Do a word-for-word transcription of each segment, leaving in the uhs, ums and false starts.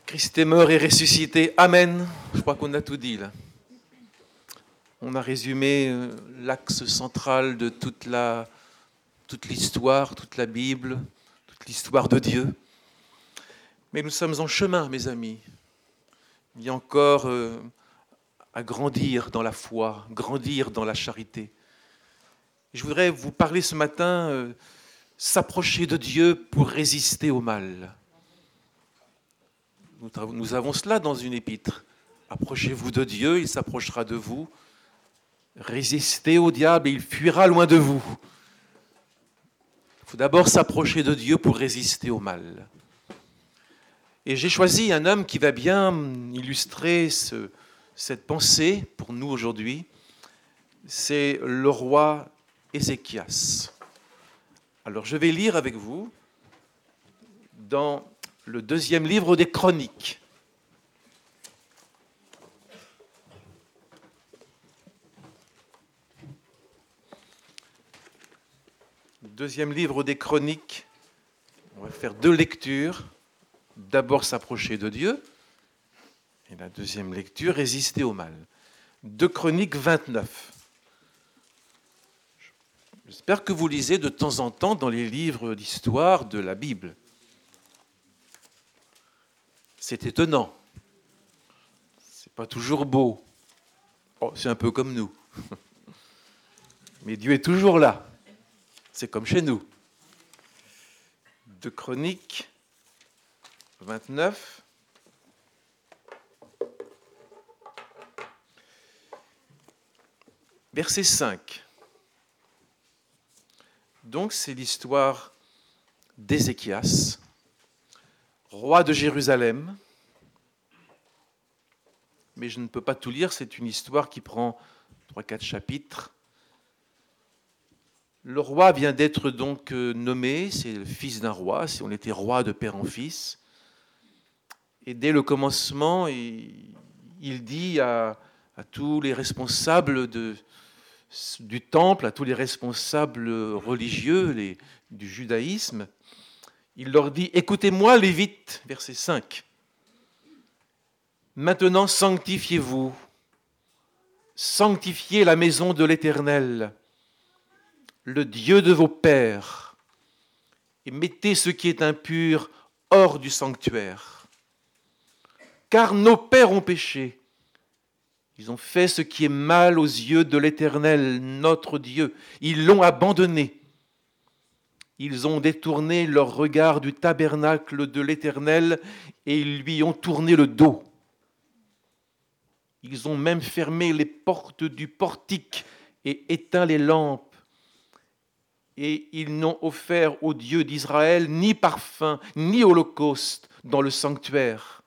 Christ est mort et ressuscité. Amen. Je crois qu'on a tout dit là. On a résumé l'axe central de toute la, toute l'histoire, toute la Bible, toute l'histoire de Dieu. Mais nous sommes en chemin, mes amis. Il y a encore euh, à grandir dans la foi, grandir dans la charité. Je voudrais vous parler ce matin, euh, s'approcher de Dieu pour résister au mal. Nous, nous avons cela dans une épître. Approchez-vous de Dieu, il s'approchera de vous. Résistez au diable et il fuira loin de vous. Il faut d'abord s'approcher de Dieu pour résister au mal. Et j'ai choisi un homme qui va bien illustrer ce, cette pensée pour nous aujourd'hui. C'est le roi Ézéchias. Alors je vais lire avec vous dans le deuxième livre des Chroniques. Deuxième livre des Chroniques. On va faire deux lectures. D'abord s'approcher de Dieu. Et la deuxième lecture, résister au mal. deux Chroniques vingt-neuf. J'espère que vous lisez de temps en temps dans les livres d'histoire de la Bible. C'est étonnant. C'est pas toujours beau. Oh, c'est un peu comme nous. Mais Dieu est toujours là. C'est comme chez nous. deux Chroniques vingt-neuf. Verset cinq. Donc, c'est l'histoire d'Ézéchias, roi de Jérusalem. Mais je ne peux pas tout lire, c'est une histoire qui prend trois quatre chapitres. Le roi vient d'être donc nommé, c'est le fils d'un roi, si on était roi de père en fils. Et dès le commencement, il, il dit à, à tous les responsables de, du temple, à tous les responsables religieux les, du judaïsme, il leur dit « Écoutez-moi, Lévites », verset cinq. « Maintenant sanctifiez-vous, sanctifiez la maison de l'Éternel, le Dieu de vos pères, et mettez ce qui est impur hors du sanctuaire. Car nos pères ont péché. Ils ont fait ce qui est mal aux yeux de l'Éternel, notre Dieu. Ils l'ont abandonné. Ils ont détourné leur regard du tabernacle de l'Éternel et ils lui ont tourné le dos. Ils ont même fermé les portes du portique et éteint les lampes. Et ils n'ont offert au Dieu d'Israël ni parfum, ni holocauste dans le sanctuaire.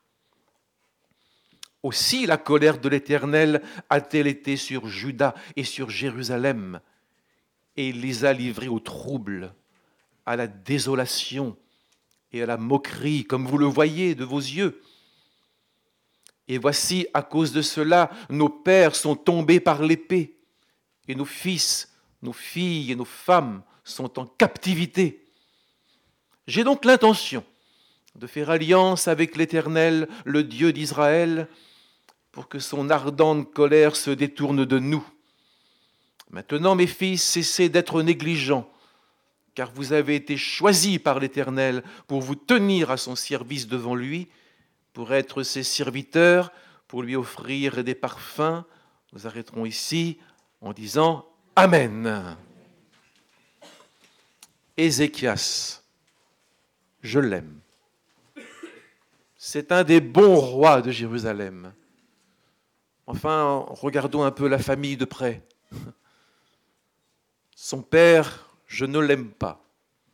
Aussi la colère de l'Éternel a-t-elle été sur Juda et sur Jérusalem, et il les a livrés au trouble, à la désolation et à la moquerie, comme vous le voyez de vos yeux. Et voici, à cause de cela, nos pères sont tombés par l'épée, et nos fils, nos filles et nos femmes sont en captivité. J'ai donc l'intention de faire alliance avec l'Éternel, le Dieu d'Israël, pour que son ardente colère se détourne de nous. Maintenant, mes fils, cessez d'être négligents, car vous avez été choisis par l'Éternel pour vous tenir à son service devant lui, pour être ses serviteurs, pour lui offrir des parfums. Nous arrêterons ici en disant Amen. Ézéchias, je l'aime. C'est un des bons rois de Jérusalem. Enfin, regardons un peu la famille de près. Son père, je ne l'aime pas.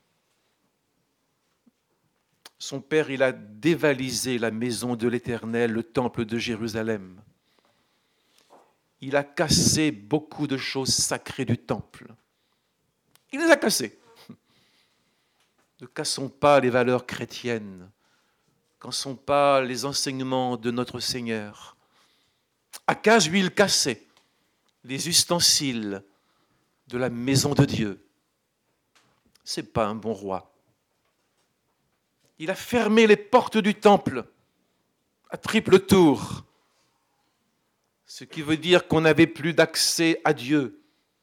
Son père, il a dévalisé la maison de l'Éternel, le temple de Jérusalem. Il a cassé beaucoup de choses sacrées du temple. Il les a cassées. Ne cassons pas les valeurs chrétiennes. Ne cassons pas les enseignements de notre Seigneur. Akaz, lui, il cassait les ustensiles de la maison de Dieu. Ce n'est pas un bon roi. Il a fermé les portes du temple. à triple tour. Ce qui veut dire qu'on n'avait plus d'accès à Dieu.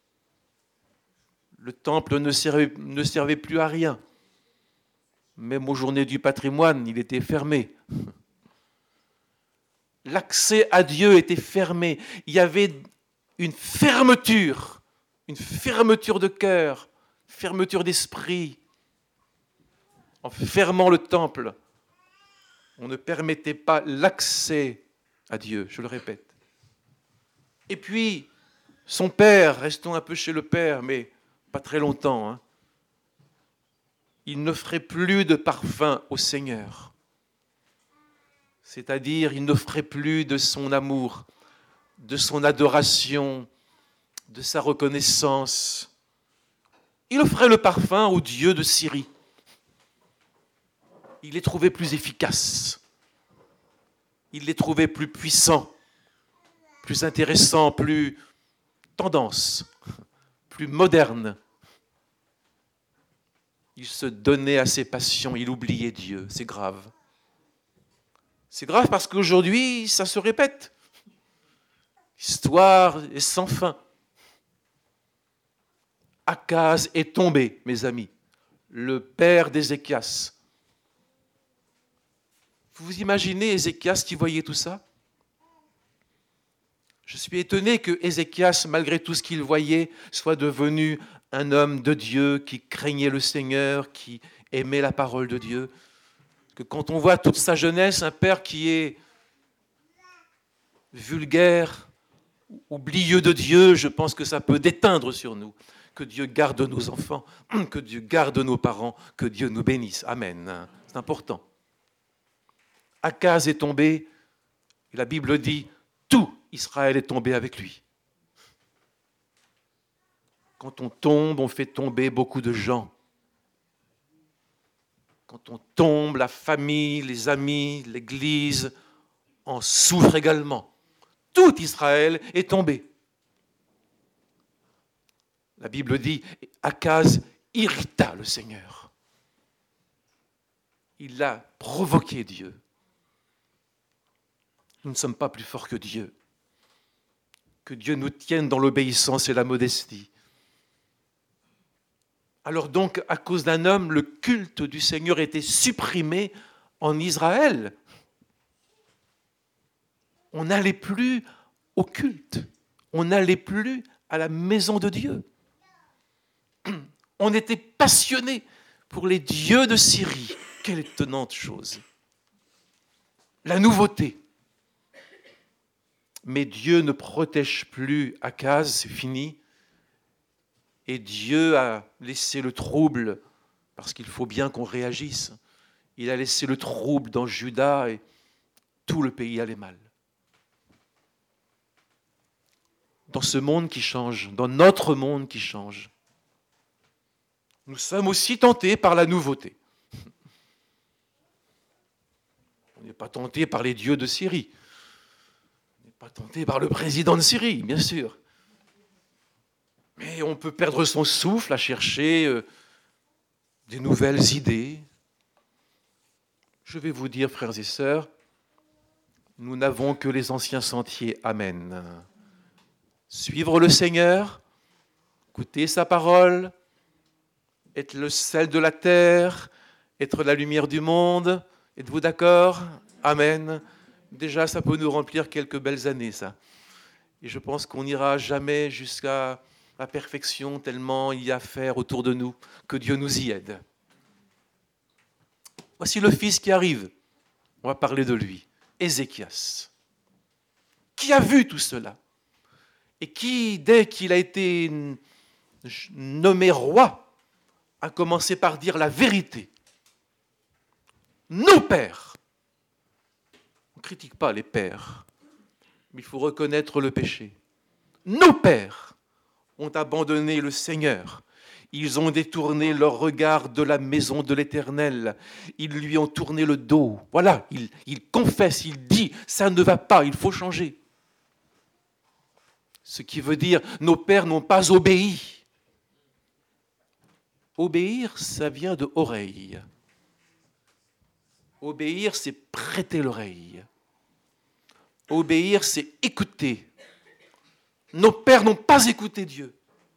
Le temple ne servait, ne servait plus à rien. Même aux journées du patrimoine, il était fermé. L'accès à Dieu était fermé. Il y avait une fermeture, une fermeture de cœur, fermeture d'esprit. En fermant le temple, on ne permettait pas l'accès à Dieu, je le répète. Et puis, son père, restons un peu chez le père, mais pas très longtemps, hein, il n'offrait plus de parfum au Seigneur. C'est-à-dire, il n'offrait plus de son amour, de son adoration, de sa reconnaissance. Il offrait le parfum au dieu de Syrie. Il les trouvait plus efficaces. Il les trouvait plus puissants, plus intéressants, plus tendance, plus modernes. Il se donnait à ses passions, il oubliait Dieu. C'est grave. C'est grave parce qu'aujourd'hui, ça se répète. L'histoire est sans fin. Akaz est tombé, mes amis, le père d'Ézéchias. Vous vous imaginez Ézéchias qui voyait tout ça? Je suis étonné que Ézéchias, malgré tout ce qu'il voyait, soit devenu un homme de Dieu qui craignait le Seigneur, qui aimait la parole de Dieu. Que quand on voit toute sa jeunesse, un père qui est vulgaire, oublieux de Dieu, je pense que ça peut déteindre sur nous. Que Dieu garde nos enfants, que Dieu garde nos parents, que Dieu nous bénisse. Amen. C'est important. Akaz est tombé, et la Bible dit, tout Israël est tombé avec lui. Quand on tombe, on fait tomber beaucoup de gens. Quand on tombe, la famille, les amis, l'Église en souffrent également. Tout Israël est tombé. La Bible dit, Akaz irrita le Seigneur. Il a provoqué Dieu. Nous ne sommes pas plus forts que Dieu. Que Dieu nous tienne dans l'obéissance et la modestie. Alors donc, à cause d'un homme, le culte du Seigneur était supprimé en Israël. On n'allait plus au culte. On n'allait plus à la maison de Dieu. On était passionné pour les dieux de Syrie. Quelle étonnante chose. La nouveauté. Mais Dieu ne protège plus Akaz, c'est fini. Et Dieu a laissé le trouble, parce qu'il faut bien qu'on réagisse. Il a laissé le trouble dans Juda et tout le pays allait mal. Dans ce monde qui change, dans notre monde qui change, nous sommes aussi tentés par la nouveauté. On n'est pas tentés par les dieux de Syrie. On n'est pas tentés par le président de Syrie, bien sûr. Mais on peut perdre son souffle à chercher euh, des nouvelles idées. Je vais vous dire, frères et sœurs, nous n'avons que les anciens sentiers. Amen. Suivre le Seigneur, écouter sa parole, être le sel de la terre, être la lumière du monde. Êtes-vous d'accord? Amen. Déjà, ça peut nous remplir quelques belles années, ça. Et je pense qu'on n'ira jamais jusqu'à la perfection, tellement il y a à faire autour de nous, que Dieu nous y aide. Voici le fils qui arrive. On va parler de lui, Ézéchias. Qui a vu tout cela? Et qui, dès qu'il a été nommé roi, a commencé par dire la vérité. Nos pères. On ne critique pas les pères, mais il faut reconnaître le péché. Nos pères ont abandonné le Seigneur. Ils ont détourné leur regard de la maison de l'Éternel. Ils lui ont tourné le dos. Voilà, il, il confesse, il dit, ça ne va pas, il faut changer. Ce qui veut dire, nos pères n'ont pas obéi. Obéir, ça vient de oreille. Obéir, c'est prêter l'oreille. Obéir, c'est écouter. Nos pères n'ont pas écouté Dieu.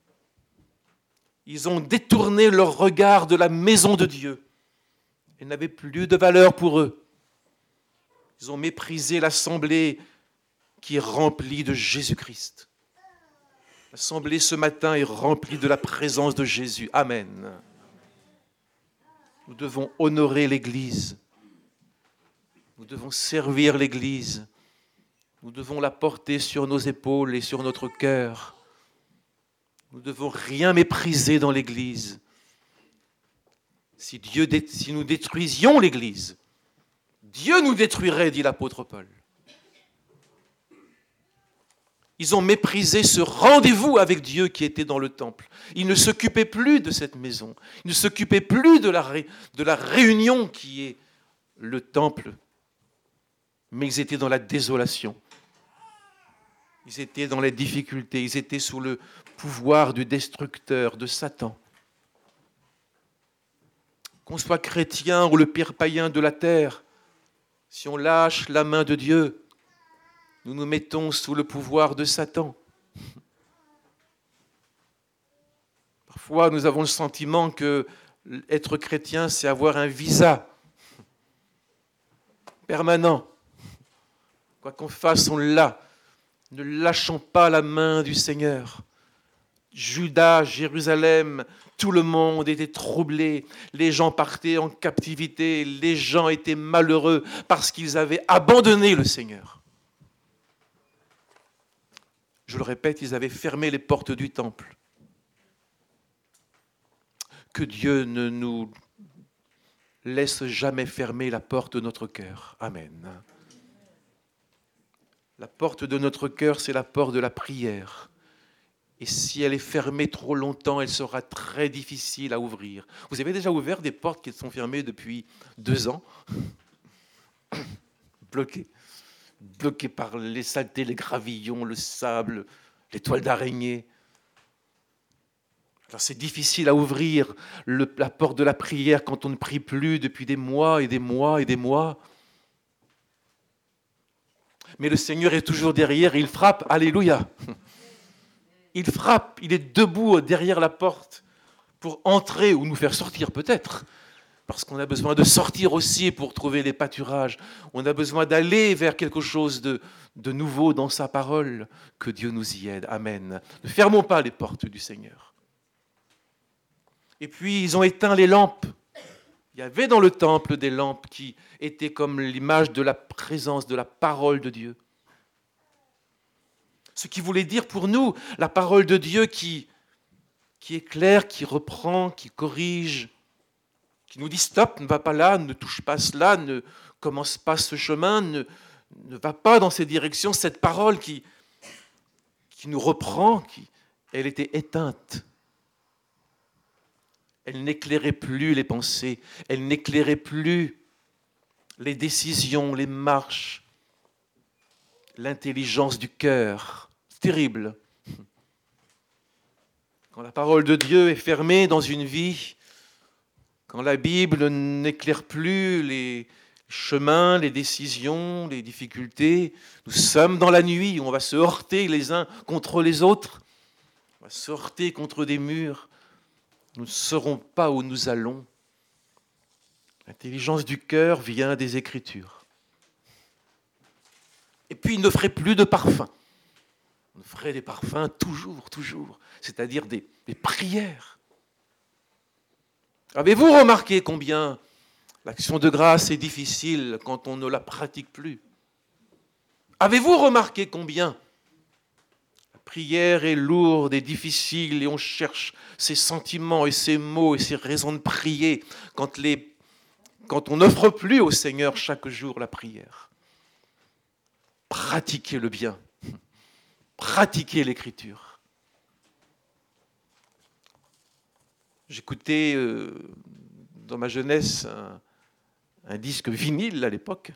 Ils ont détourné leur regard de la maison de Dieu. Elle n'avait plus de valeur pour eux. Ils ont méprisé l'assemblée qui est remplie de Jésus-Christ. L'assemblée ce matin est remplie de la présence de Jésus. Amen. Nous devons honorer l'Église. Nous devons servir l'Église. Nous devons la porter sur nos épaules et sur notre cœur. Nous ne devons rien mépriser dans l'Église. Si, Dieu, si nous détruisions l'Église, Dieu nous détruirait, dit l'apôtre Paul. Ils ont méprisé ce rendez-vous avec Dieu qui était dans le temple. Ils ne s'occupaient plus de cette maison. Ils ne s'occupaient plus de la, ré, de la réunion qui est le temple. Mais ils étaient dans la désolation. Ils étaient dans les difficultés. Ils étaient sous le pouvoir du destructeur, de Satan. Qu'on soit chrétien ou le pire païen de la terre, si on lâche la main de Dieu, nous nous mettons sous le pouvoir de Satan. Parfois, nous avons le sentiment que être chrétien, c'est avoir un visa permanent. Quoi qu'on fasse, on l'a. Ne lâchons pas la main du Seigneur. Juda, Jérusalem, tout le monde était troublé. Les gens partaient en captivité. Les gens étaient malheureux parce qu'ils avaient abandonné le Seigneur. Je le répète, ils avaient fermé les portes du temple. Que Dieu ne nous laisse jamais fermer la porte de notre cœur. Amen. La porte de notre cœur, c'est la porte de la prière. Et si elle est fermée trop longtemps, elle sera très difficile à ouvrir. Vous avez déjà ouvert des portes qui sont fermées depuis deux ans? Bloquées. Bloquées par les saletés, les gravillons, le sable, les toiles d'araignée. Alors c'est difficile à ouvrir le, la porte de la prière quand on ne prie plus depuis des mois et des mois et des mois. Mais le Seigneur est toujours derrière et il frappe. Alléluia. Il frappe, il est debout derrière la porte pour entrer ou nous faire sortir peut-être. Parce qu'on a besoin de sortir aussi pour trouver les pâturages. On a besoin d'aller vers quelque chose de, de nouveau dans sa parole. Que Dieu nous y aide. Amen. Ne fermons pas les portes du Seigneur. Et puis, ils ont éteint les lampes. Il y avait dans le temple des lampes qui étaient comme l'image de la présence, de la parole de Dieu. Ce qui voulait dire pour nous, la parole de Dieu qui, qui éclaire, qui reprend, qui corrige, qui nous dit stop, ne va pas là, ne touche pas cela, ne commence pas ce chemin, ne, ne va pas dans ces directions. Cette parole qui, qui nous reprend, qui, elle était éteinte. Elle n'éclairait plus les pensées, elle n'éclairait plus les décisions, les marches, l'intelligence du cœur. C'est terrible. Quand la parole de Dieu est fermée dans une vie, quand la Bible n'éclaire plus les chemins, les décisions, les difficultés, nous sommes dans la nuit où on va se heurter les uns contre les autres, on va se heurter contre des murs, nous ne saurons pas où nous allons. L'intelligence du cœur vient des Écritures. Et puis il ne ferait plus de parfum. On ferait des parfums toujours, toujours, c'est-à-dire des, des prières. Avez-vous remarqué combien l'action de grâce est difficile quand on ne la pratique plus? Avez-vous remarqué combien la prière est lourde et difficile et on cherche ses sentiments et ses mots et ses raisons de prier quand, les, quand on n'offre plus au Seigneur chaque jour la prière? Pratiquez le bien. Pratiquer l'Écriture. J'écoutais euh, dans ma jeunesse un, un disque vinyle à l'époque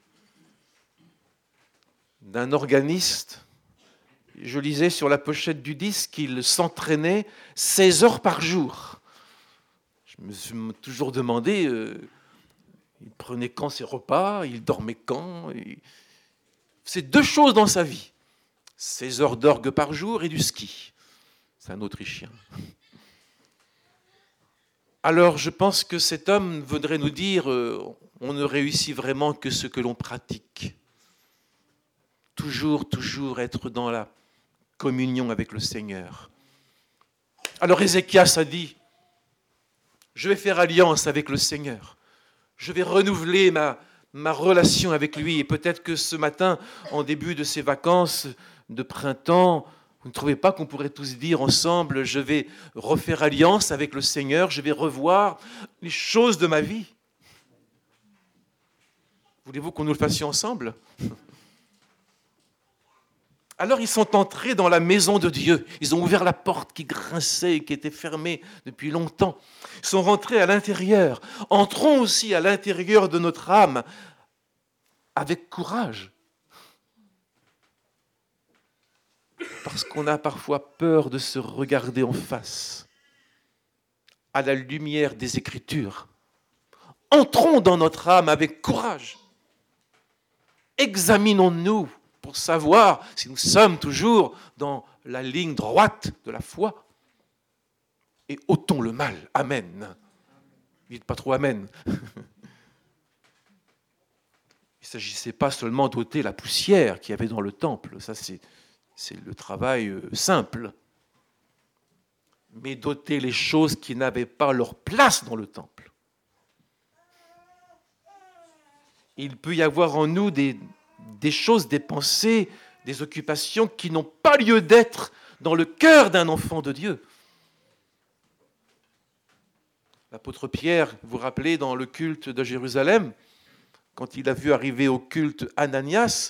d'un organiste. Je lisais sur la pochette du disque qu'il s'entraînait seize heures par jour. Je me suis toujours demandé, euh, il prenait quand ses repas, il dormait quand, il c'est deux choses dans sa vie. Ses heures d'orgue par jour et du ski. C'est un Autrichien. Alors je pense que cet homme voudrait nous dire, euh, on ne réussit vraiment que ce que l'on pratique. Toujours, toujours être dans la communion avec le Seigneur. Alors Ézéchias a dit, je vais faire alliance avec le Seigneur. Je vais renouveler ma, ma relation avec lui. Et peut-être que ce matin, en début de ces vacances de printemps, vous ne trouvez pas qu'on pourrait tous dire ensemble, je vais refaire alliance avec le Seigneur, je vais revoir les choses de ma vie. Voulez-vous qu'on nous le fassions ensemble ? Alors ils sont entrés dans la maison de Dieu. Ils ont ouvert la porte qui grinçait et qui était fermée depuis longtemps. Ils sont rentrés à l'intérieur. Entrons aussi à l'intérieur de notre âme avec courage. Parce qu'on a parfois peur de se regarder en face à la lumière des Écritures. Entrons dans notre âme avec courage. Examinons-nous pour savoir si nous sommes toujours dans la ligne droite de la foi. Et ôtons le mal. Amen. Dites pas trop amen. Il ne s'agissait pas seulement d'ôter la poussière qu'il y avait dans le temple. Ça, c'est, c'est le travail simple. Mais d'ôter les choses qui n'avaient pas leur place dans le temple. Il peut y avoir en nous des des choses, des pensées, des occupations qui n'ont pas lieu d'être dans le cœur d'un enfant de Dieu. L'apôtre Pierre, vous vous rappelez, dans le culte de Jérusalem, quand il a vu arriver au culte Ananias,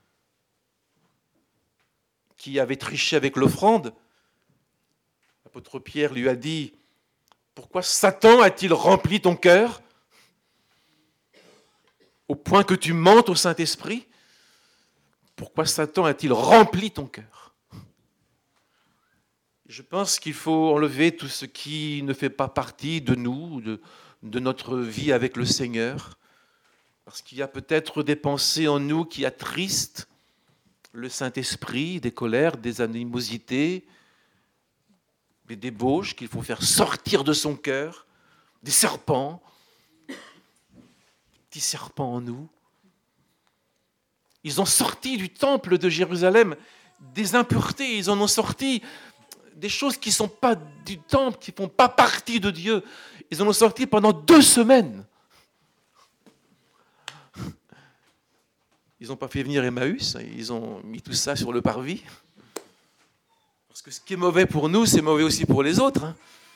qui avait triché avec l'offrande, l'apôtre Pierre lui a dit, « Pourquoi Satan a-t-il rempli ton cœur au point que tu mentes au Saint-Esprit ? Pourquoi Satan a-t-il rempli ton cœur ? » Je pense qu'il faut enlever tout ce qui ne fait pas partie de nous, de, de notre vie avec le Seigneur, parce qu'il y a peut-être des pensées en nous qui attristent le Saint-Esprit, des colères, des animosités, des débauches qu'il faut faire sortir de son cœur, des serpents, petits serpents en nous. Ils ont sorti du temple de Jérusalem des impuretés, ils en ont sorti des choses qui ne sont pas du temple, qui ne font pas partie de Dieu. Ils en ont sorti pendant deux semaines. Ils n'ont pas fait venir Emmaüs, ils ont mis tout ça sur le parvis. Parce que ce qui est mauvais pour nous, c'est mauvais aussi pour les autres.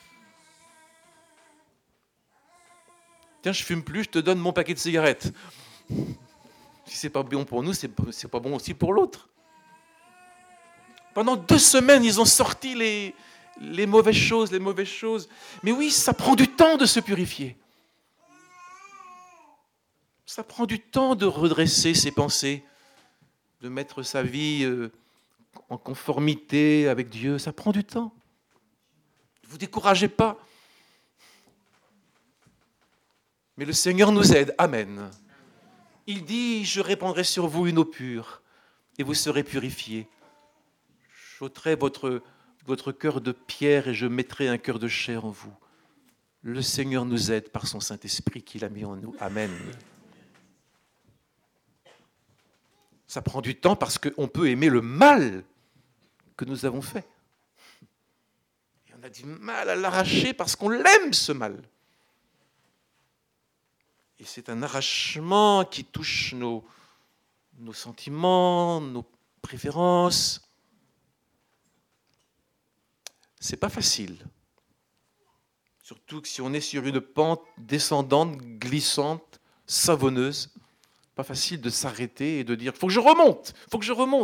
Tiens, je ne fume plus, je te donne mon paquet de cigarettes. Si ce n'est pas bon pour nous, ce n'est pas bon aussi pour l'autre. Pendant deux semaines, ils ont sorti les, les mauvaises choses, les mauvaises choses. Mais oui, ça prend du temps de se purifier. Ça prend du temps de redresser ses pensées, de mettre sa vie en conformité avec Dieu. Ça prend du temps. Ne vous découragez pas. Mais le Seigneur nous aide. Amen. Il dit, je répandrai sur vous une eau pure et vous serez purifiés. J'ôterai votre, votre cœur de pierre et je mettrai un cœur de chair en vous. Le Seigneur nous aide par son Saint-Esprit qu'il a mis en nous. Amen. Ça prend du temps parce qu'on peut aimer le mal que nous avons fait. Et on a du mal à l'arracher parce qu'on l'aime, ce mal. Et c'est un arrachement qui touche nos, nos sentiments, nos préférences. C'est pas facile. Surtout que si on est sur une pente descendante, glissante, savonneuse, pas facile de s'arrêter et de dire « faut que je remonte, faut que je remonte ».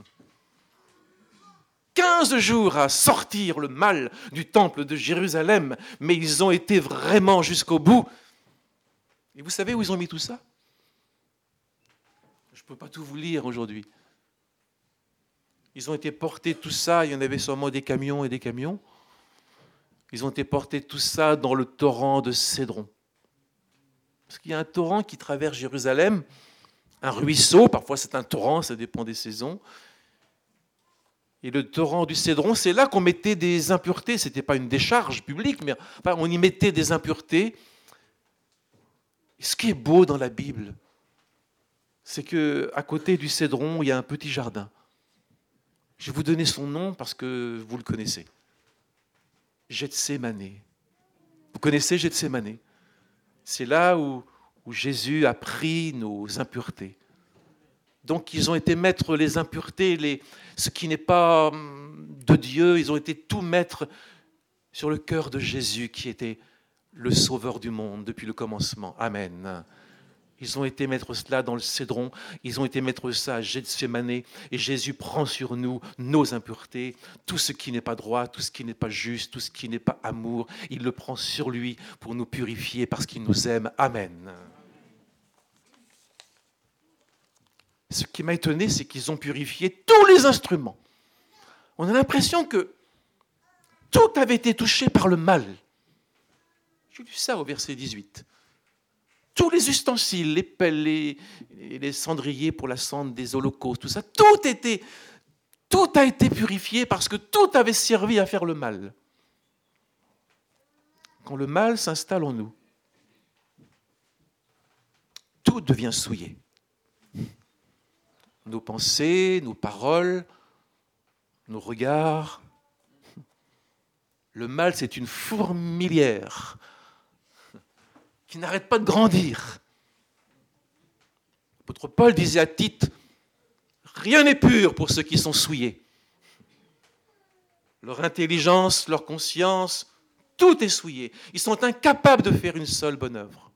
quinze jours à sortir le mal du temple de Jérusalem, mais ils ont été vraiment jusqu'au bout. Et vous savez où ils ont mis tout ça ? Je ne peux pas tout vous lire aujourd'hui. Ils ont été portés tout ça, il y en avait sûrement des camions et des camions. Ils ont été portés tout ça dans le torrent de Cédron. Parce qu'il y a un torrent qui traverse Jérusalem un ruisseau, parfois c'est un torrent, ça dépend des saisons. Et le torrent du Cédron, c'est là qu'on mettait des impuretés. Ce n'était pas une décharge publique, mais enfin, on y mettait des impuretés. Et ce qui est beau dans la Bible, c'est qu'à côté du Cédron, il y a un petit jardin. Je vais vous donner son nom parce que vous le connaissez. Gethsémane. Vous connaissez Gethsémane? C'est là où, où Jésus a pris nos impuretés. Donc ils ont été mettre les impuretés, les, ce qui n'est pas de Dieu, ils ont été tout mettre sur le cœur de Jésus qui était le sauveur du monde depuis le commencement. Amen. Ils ont été mettre cela dans le Cédron, ils ont été mettre ça à Gethsémane, et Jésus prend sur nous nos impuretés, tout ce qui n'est pas droit, tout ce qui n'est pas juste, tout ce qui n'est pas amour, il le prend sur lui pour nous purifier parce qu'il nous aime. Amen. Ce qui m'a étonné, c'est qu'ils ont purifié tous les instruments. On a l'impression que tout avait été touché par le mal. J'ai lu ça au verset dix-huit. Tous les ustensiles, les pelles, les, les cendriers pour la cendre des holocaustes, tout ça, tout, était, tout a été purifié parce que tout avait servi à faire le mal. Quand le mal s'installe en nous, tout devient souillé. Nos pensées, nos paroles, nos regards. Le mal, c'est une fourmilière qui n'arrête pas de grandir. L'apôtre Paul disait à Tite, rien n'est pur pour ceux qui sont souillés. Leur intelligence, leur conscience, tout est souillé. Ils sont incapables de faire une seule bonne œuvre.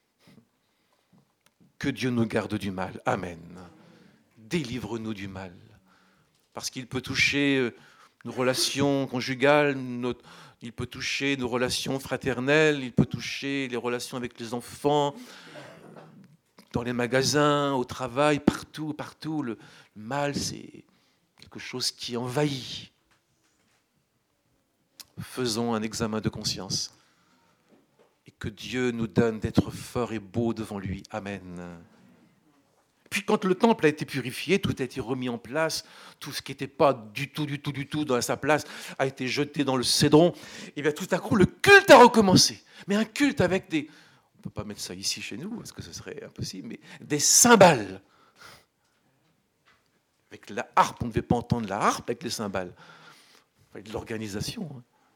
Que Dieu nous garde du mal. Amen. Délivre-nous du mal. Parce qu'il peut toucher nos relations conjugales, notre, il peut toucher nos relations fraternelles, il peut toucher les relations avec les enfants, dans les magasins, au travail, partout, partout. Le mal, c'est quelque chose qui envahit. Faisons un examen de conscience. Et que Dieu nous donne d'être forts et beaux devant lui. Amen. Puis quand le temple a été purifié, tout a été remis en place, tout ce qui n'était pas du tout, du tout, du tout dans sa place a été jeté dans le Cédron. Et bien tout à coup, le culte a recommencé. Mais un culte avec des... On ne peut pas mettre ça ici chez nous, parce que ce serait impossible, mais des cymbales. Avec la harpe, on ne devait pas entendre la harpe avec les cymbales. Il fallait de l'organisation.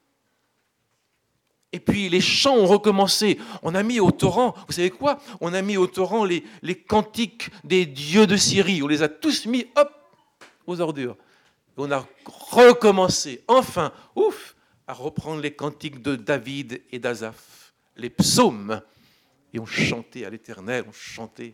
Et puis les chants ont recommencé. On a mis au torrent, vous savez quoi? On a mis au torrent les, les cantiques des dieux de Syrie. On les a tous mis, hop, aux ordures. Et on a recommencé, enfin, ouf, à reprendre les cantiques de David et d'Asaph, les psaumes. Et on chantait à l'Éternel, on chantait.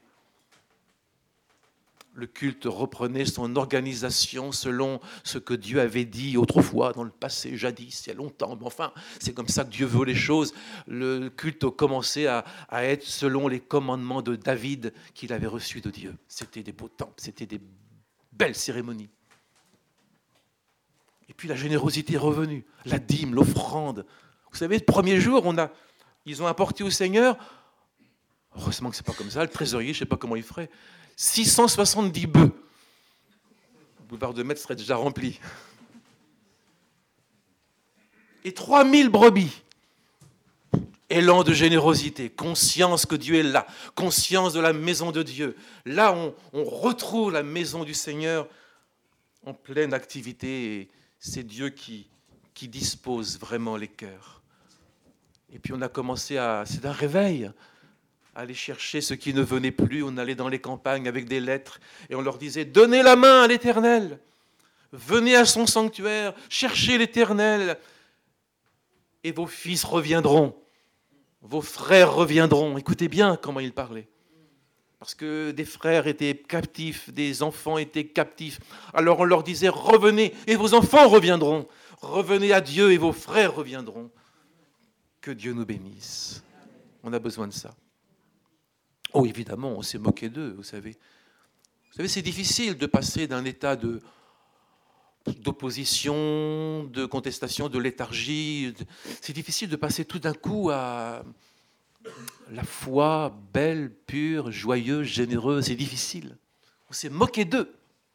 Le culte reprenait son organisation selon ce que Dieu avait dit autrefois, dans le passé, jadis, il y a longtemps. Mais enfin, c'est comme ça que Dieu veut les choses. Le culte a commencé à, à être selon les commandements de David qu'il avait reçus de Dieu. C'était des beaux temples, c'était des belles cérémonies. Et puis la générosité est revenue, la dîme, l'offrande. Vous savez, le premier jour, on a, ils ont apporté au Seigneur, heureusement que ce n'est pas comme ça, le trésorier, je ne sais pas comment il ferait, six cent soixante-dix bœufs. Le boulevard de Metz serait déjà rempli. Et trois mille brebis. Élan de générosité, conscience que Dieu est là, conscience de la maison de Dieu. Là, on, on retrouve la maison du Seigneur en pleine activité. Et c'est Dieu qui, qui dispose vraiment les cœurs. Et puis on a commencé à... C'est un réveil. Aller chercher ceux qui ne venaient plus. On allait dans les campagnes avec des lettres et on leur disait « Donnez la main à l'Éternel, venez à son sanctuaire, cherchez l'Éternel et vos fils reviendront, vos frères reviendront. » Écoutez bien comment il parlait. Parce que des frères étaient captifs, des enfants étaient captifs. Alors on leur disait « Revenez et vos enfants reviendront. Revenez à Dieu et vos frères reviendront. » Que Dieu nous bénisse. On a besoin de ça. Oh, évidemment, on s'est moqué d'eux, vous savez. Vous savez, c'est difficile de passer d'un état de, d'opposition, de contestation, de léthargie. C'est difficile de passer tout d'un coup à, La foi belle, pure, joyeuse, généreuse et difficile. On s'est moqué d'eux.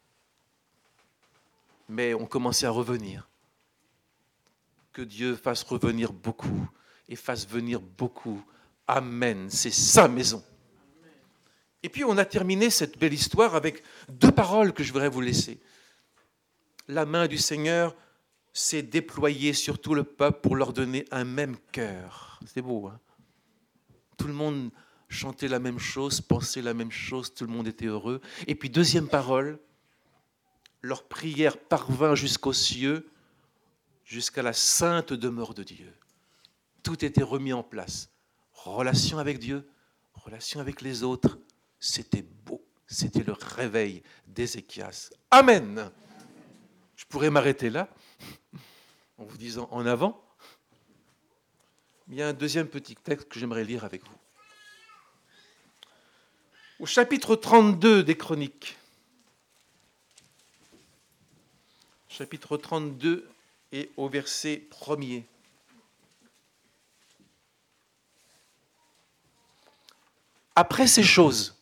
Mais on commençait à revenir. Que Dieu fasse revenir beaucoup et fasse venir beaucoup. Amen. C'est sa maison. Et puis on a terminé cette belle histoire avec deux paroles que je voudrais vous laisser. La main du Seigneur s'est déployée sur tout le peuple pour leur donner un même cœur. C'est beau, hein? Tout le monde chantait la même chose, pensait la même chose, tout le monde était heureux. Et puis deuxième parole, leur prière parvint jusqu'aux cieux, jusqu'à la sainte demeure de Dieu. Tout était remis en place. Relation avec Dieu, relation avec les autres. C'était beau. C'était le réveil d'Ézéchias. Amen. Je pourrais m'arrêter là, en vous disant en avant. Il y a un deuxième petit texte que j'aimerais lire avec vous. Au chapitre trente-deux des Chroniques, chapitre trente-deux et au verset premier. Après ces choses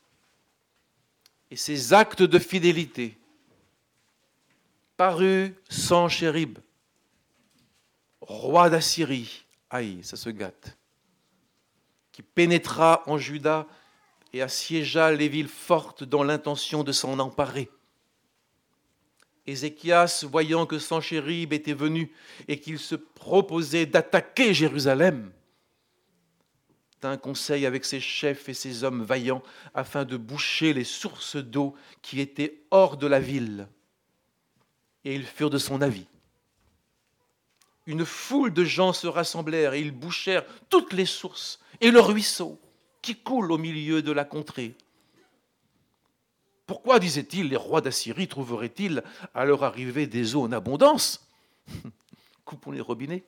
et ces actes de fidélité, parut Sanchérib, roi d'Assyrie, aïe, ça se gâte, qui pénétra en Juda et assiégea les villes fortes dans l'intention de s'en emparer. Ézéchias, voyant que Sanchérib était venu et qu'il se proposait d'attaquer Jérusalem, tint conseil avec ses chefs et ses hommes vaillants afin de boucher les sources d'eau qui étaient hors de la ville. Et ils furent de son avis. Une foule de gens se rassemblèrent et ils bouchèrent toutes les sources et le ruisseau qui coule au milieu de la contrée. Pourquoi, disait-il, les rois d'Assyrie trouveraient-ils à leur arrivée des eaux en abondance? Coupons les robinets.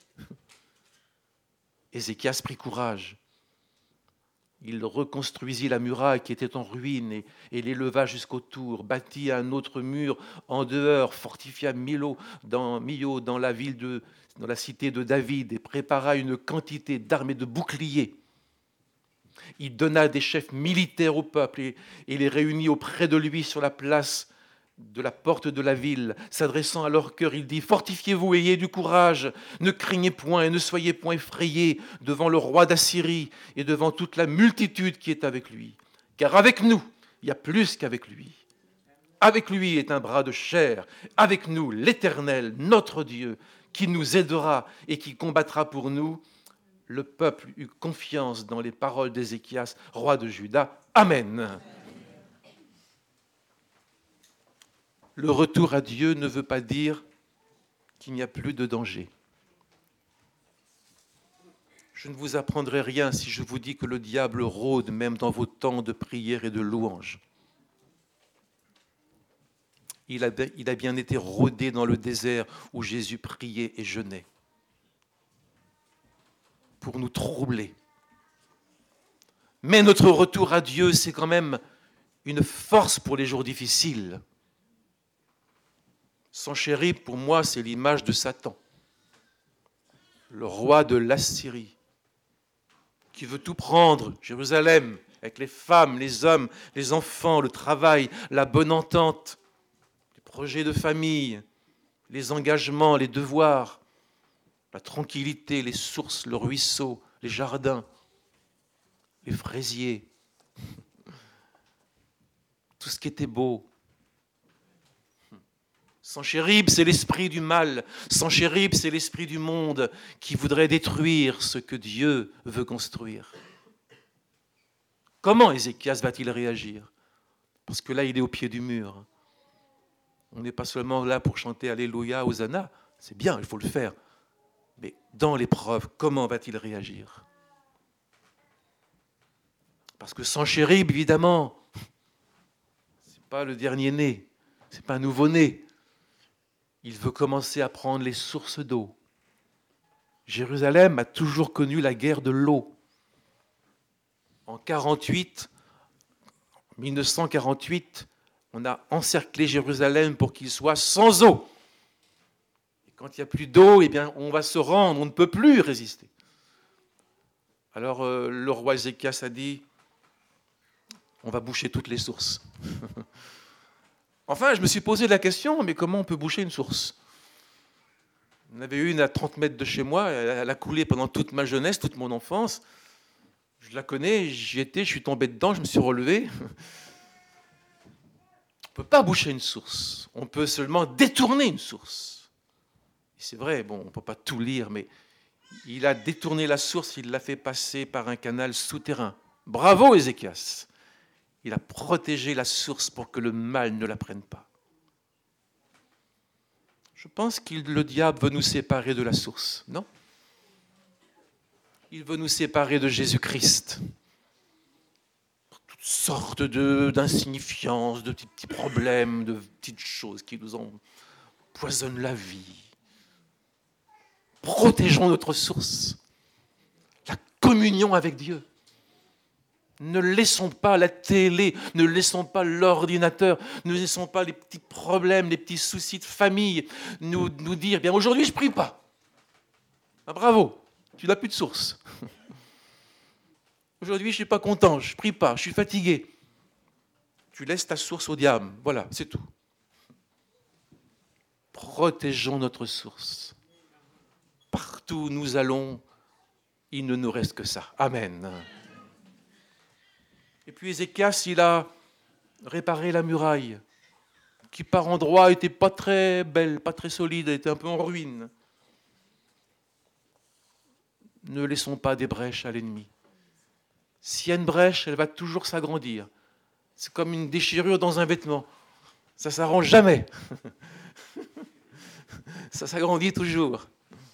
Ézéchias prit courage. Il reconstruisit la muraille qui était en ruine et, et l'éleva jusqu'au tour, bâtit un autre mur en dehors, fortifia Milo dans, Millo dans la ville de, dans la cité de David et prépara une quantité d'armes et de boucliers. Il donna des chefs militaires au peuple et, et les réunit auprès de lui sur la place de la porte de la ville. S'adressant à leur cœur, il dit « Fortifiez-vous, ayez du courage, ne craignez point et ne soyez point effrayés devant le roi d'Assyrie et devant toute la multitude qui est avec lui. Car avec nous, il y a plus qu'avec lui. Avec lui est un bras de chair, avec nous l'Éternel, notre Dieu, qui nous aidera et qui combattra pour nous. » Le peuple eut confiance dans les paroles d'Ézéchias, roi de Juda. Amen. Le retour à Dieu ne veut pas dire qu'il n'y a plus de danger. Je ne vous apprendrai rien si je vous dis que le diable rôde même dans vos temps de prière et de louange. Il a, il a bien été rôdé dans le désert où Jésus priait et jeûnait pour nous troubler. Mais notre retour à Dieu, c'est quand même une force pour les jours difficiles. Sanchérib, pour moi, c'est l'image de Satan, le roi de l'Assyrie, qui veut tout prendre, Jérusalem, avec les femmes, les hommes, les enfants, le travail, la bonne entente, les projets de famille, les engagements, les devoirs, la tranquillité, les sources, le ruisseau, les jardins, les fraisiers, tout ce qui était beau. Sanchérib, c'est l'esprit du mal. Sanchérib, c'est l'esprit du monde qui voudrait détruire ce que Dieu veut construire. Comment Ézéchias va-t-il réagir? Parce que là, il est au pied du mur. On n'est pas seulement là pour chanter Alléluia, Hosanna. C'est bien, il faut le faire. Mais dans l'épreuve, comment va-t-il réagir? Parce que Sanchérib, évidemment, ce n'est pas le dernier-né, ce n'est pas un nouveau-né. Il veut commencer à prendre les sources d'eau. Jérusalem a toujours connu la guerre de l'eau. En quarante-huit, mille neuf cent quarante-huit, on a encerclé Jérusalem pour qu'il soit sans eau. Et quand il n'y a plus d'eau, eh bien, on va se rendre, on ne peut plus résister. Alors euh, le roi Ézéchias a dit, on va boucher toutes les sources. Enfin, je me suis posé la question, mais comment on peut boucher une source ? Il y en avait une à trente mètres de chez moi, elle a coulé pendant toute ma jeunesse, toute mon enfance. Je la connais, j'y étais, je suis tombé dedans, je me suis relevé. On ne peut pas boucher une source, on peut seulement détourner une source. Et c'est vrai, bon, on ne peut pas tout lire, mais il a détourné la source, il l'a fait passer par un canal souterrain. Bravo Ézéchias! Il a protégé la source pour que le mal ne la prenne pas. Je pense que le diable veut nous séparer de la source, non ? Il veut nous séparer de Jésus-Christ. Toutes sortes de, d'insignifiances, de petits, petits problèmes, de petites choses qui nous empoisonnent la vie. Protégeons notre source, la communion avec Dieu. Ne laissons pas la télé, ne laissons pas l'ordinateur, ne laissons pas les petits problèmes, les petits soucis de famille nous, nous dire, bien aujourd'hui je ne prie pas. Ah, bravo, tu n'as plus de source. Aujourd'hui je ne suis pas content, je ne prie pas, je suis fatigué. Tu laisses ta source au diable, voilà, c'est tout. Protégeons notre source. Partout où nous allons, il ne nous reste que ça. Amen. Et puis Ézéchias, il a réparé la muraille, qui par endroits n'était pas très belle, pas très solide, elle était un peu en ruine. Ne laissons pas des brèches à l'ennemi. S'il y a une brèche, elle va toujours s'agrandir. C'est comme une déchirure dans un vêtement. Ça ne s'arrange jamais. Ça s'agrandit toujours.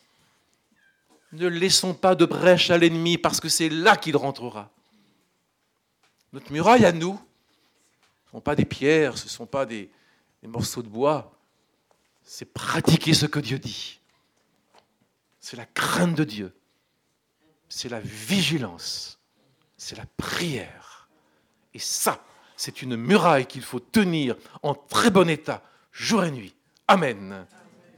Ne laissons pas de brèche à l'ennemi parce que c'est là qu'il rentrera. Notre muraille à nous, ce ne sont pas des pierres, ce ne sont pas des, des morceaux de bois. C'est pratiquer ce que Dieu dit. C'est la crainte de Dieu. C'est la vigilance. C'est la prière. Et ça, c'est une muraille qu'il faut tenir en très bon état, jour et nuit. Amen.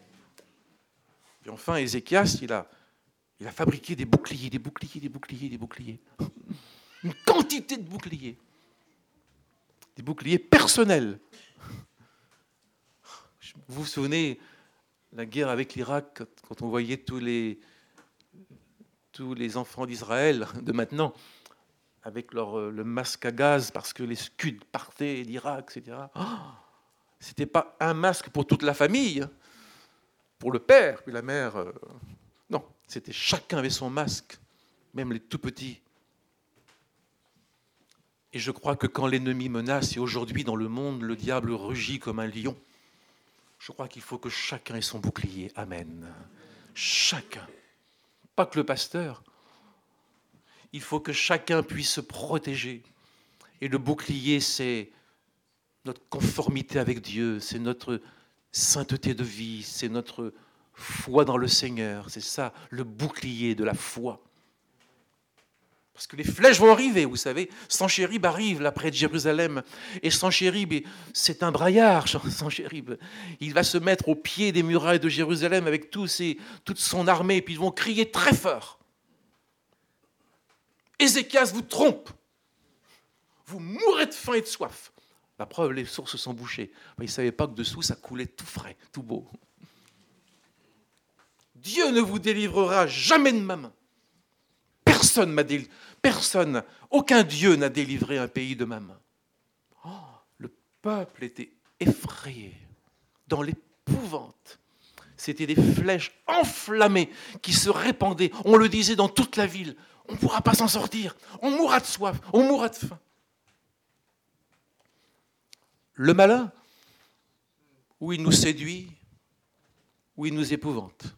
Et enfin, Ézéchias, il a, il a fabriqué des boucliers, des boucliers, des boucliers, des boucliers. Une quantité de boucliers. Des boucliers personnels. Vous vous souvenez, la guerre avec l'Irak, quand on voyait tous les, tous les enfants d'Israël de maintenant, avec leur, le masque à gaz, parce que les Scuds partaient d'Irak, et cetera. Oh, ce n'était pas un masque pour toute la famille, pour le père, puis la mère. Euh, non, c'était chacun avait son masque, même les tout petits. Et je crois que quand l'ennemi menace, et aujourd'hui dans le monde, le diable rugit comme un lion, je crois qu'il faut que chacun ait son bouclier. Amen. Chacun. Pas que le pasteur. Il faut que chacun puisse se protéger. Et le bouclier, c'est notre conformité avec Dieu, c'est notre sainteté de vie, c'est notre foi dans le Seigneur. C'est ça, le bouclier de la foi. Parce que les flèches vont arriver, vous savez. Sanchérib arrive là près de Jérusalem. Et Sanchérib, c'est un braillard, Sanchérib. Il va se mettre au pied des murailles de Jérusalem avec tous ses, toute son armée. Et puis ils vont crier très fort. Ézéchias vous trompe. Vous mourrez de faim et de soif. La preuve, les sources sont bouchées. Ils ne savaient pas que dessous, ça coulait tout frais, tout beau. Dieu ne vous délivrera jamais de ma main. Personne m'a délivré. Personne, aucun Dieu n'a délivré un pays de ma main. Oh, le peuple était effrayé, dans l'épouvante. C'était des flèches enflammées qui se répandaient. On le disait dans toute la ville. On ne pourra pas s'en sortir. On mourra de soif. On mourra de faim. Le malin, où il nous séduit, où il nous épouvante.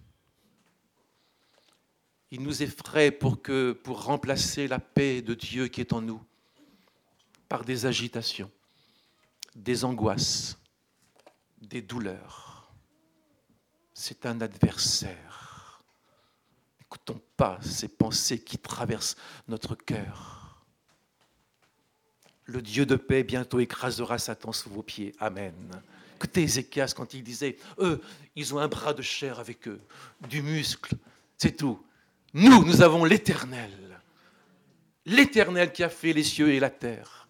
Il nous effraie pour, que, pour remplacer la paix de Dieu qui est en nous par des agitations, des angoisses, des douleurs. C'est un adversaire. N'écoutons pas ces pensées qui traversent notre cœur. Le Dieu de paix bientôt écrasera Satan sous vos pieds. Amen. Écoutez Ézéchias quand il disait, eux, ils ont un bras de chair avec eux, du muscle, c'est tout. Nous, nous avons l'Éternel. l'Éternel qui a fait les cieux et la terre.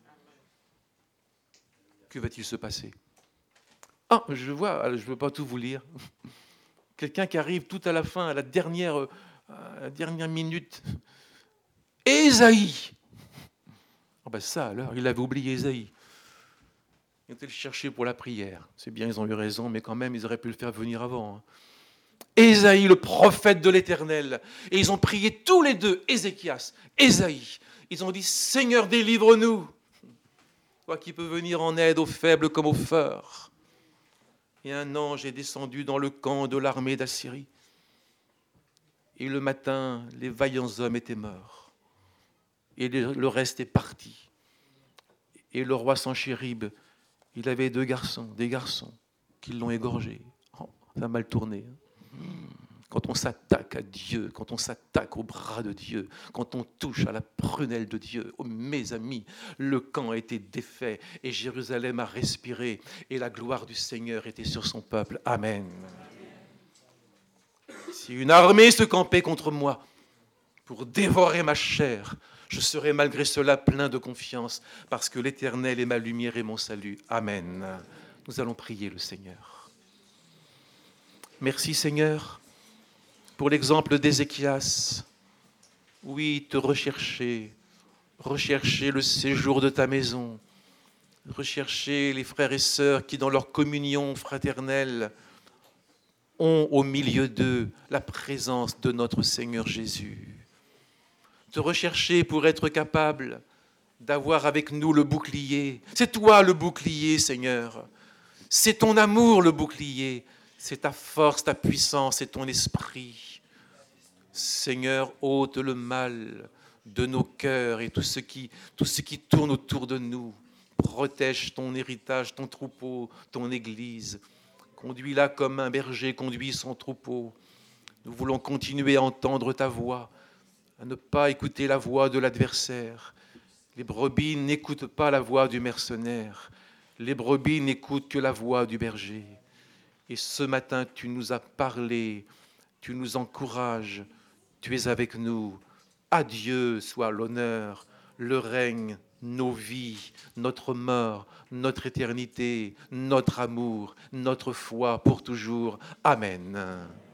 Que va-t-il se passer? Ah, je vois, je ne veux pas tout vous lire. Quelqu'un qui arrive tout à la fin, à la dernière, à la dernière minute. Ésaïe. Oh ben ça alors, il avait oublié Ésaïe. Ils ont été le chercher pour la prière. C'est bien, ils ont eu raison, mais quand même, ils auraient pu le faire venir avant. Hein. Ésaïe, le prophète de l'Éternel. Et ils ont prié tous les deux, Ézéchias, Ésaïe. Ils ont dit, Seigneur, délivre-nous. Toi qui peux venir en aide aux faibles comme aux forts. Et un ange est descendu dans le camp de l'armée d'Assyrie. Et le matin, les vaillants hommes étaient morts. Et le reste est parti. Et le roi Sanchérib, il avait deux garçons, des garçons, qui l'ont égorgé. Oh, ça a mal tourné. Quand on s'attaque à Dieu, quand on s'attaque au bras de Dieu, quand on touche à la prunelle de Dieu, oh, mes amis, le camp a été défait et Jérusalem a respiré et la gloire du Seigneur était sur son peuple. Amen. Si une armée se campait contre moi pour dévorer ma chair, je serai malgré cela plein de confiance parce que l'Éternel est ma lumière et mon salut. Amen. Nous allons prier le Seigneur. Merci Seigneur pour l'exemple d'Ézéchias. Oui, te rechercher, rechercher le séjour de ta maison, rechercher les frères et sœurs qui dans leur communion fraternelle ont au milieu d'eux la présence de notre Seigneur Jésus. Te rechercher pour être capable d'avoir avec nous le bouclier. C'est toi le bouclier, Seigneur. C'est ton amour le bouclier. C'est ta force, ta puissance, c'est ton esprit. Seigneur, ôte le mal de nos cœurs et tout ce qui, tout ce qui tourne autour de nous. Protège ton héritage, ton troupeau, ton église. Conduis-la comme un berger conduit son troupeau. Nous voulons continuer à entendre ta voix, à ne pas écouter la voix de l'adversaire. Les brebis n'écoutent pas la voix du mercenaire. Les brebis n'écoutent que la voix du berger. Et ce matin, tu nous as parlé, tu nous encourages, tu es avec nous. À Dieu soit l'honneur, le règne, nos vies, notre mort, notre éternité, notre amour, notre foi pour toujours. Amen.